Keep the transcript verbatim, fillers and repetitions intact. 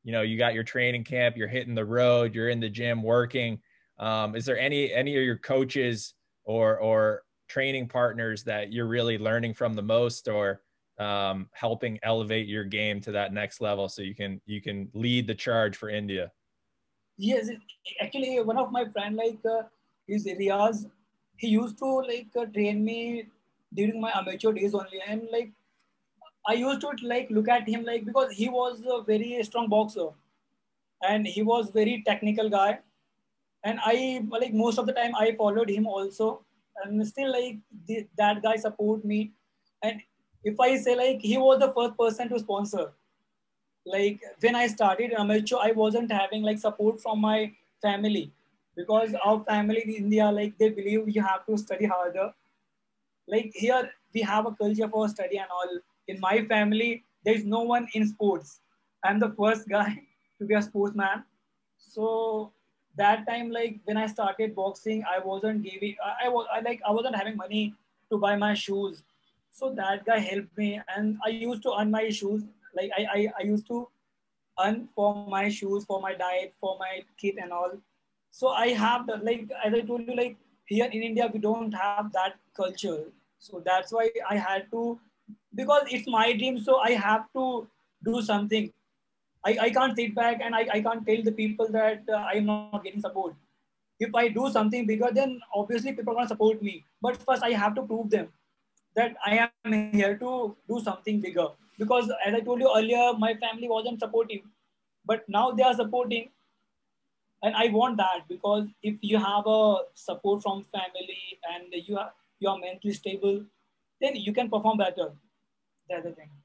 you know, you got your training camp, you're hitting the road, you're in the gym working. Um, is there any any of your coaches or or training partners that you're really learning from the most, or um, helping elevate your game to that next level so you can you can lead the charge for India? Yes, actually, one of my friend like uh, is Riaz. He used to like uh, train me during my amateur days only, and like I used to like look at him like because he was a very strong boxer and he was very technical guy, and I like most of the time I followed him also, and still like the, that guy support me, and if I say like he was the first person to sponsor. Like when I started in amateur, I wasn't having like support from my family because our family in India, like they believe you have to study harder. Like here we have a culture for study and all. In my family, there is no one in sports. I'm the first guy to be a sportsman. So that time, like when I started boxing, I wasn't giving. I, I was I like I wasn't having money to buy my shoes. So that guy helped me, and I used to earn my shoes. Like I I, I used to earn for my shoes, for my diet, for my kit and all. So I have the like as I told you, like here in India we don't have that culture. So that's why I had to, because it's my dream. So I have to do something. I, I can't sit back and I, I can't tell the people that uh, I'm not getting support. If I do something bigger, then obviously people are going to support me. But first I have to prove them that I am here to do something bigger. Because as I told you earlier, my family wasn't supportive, but now they are supporting, and I want that because if you have a support from family and you are you are mentally stable, then you can perform better. The other thing.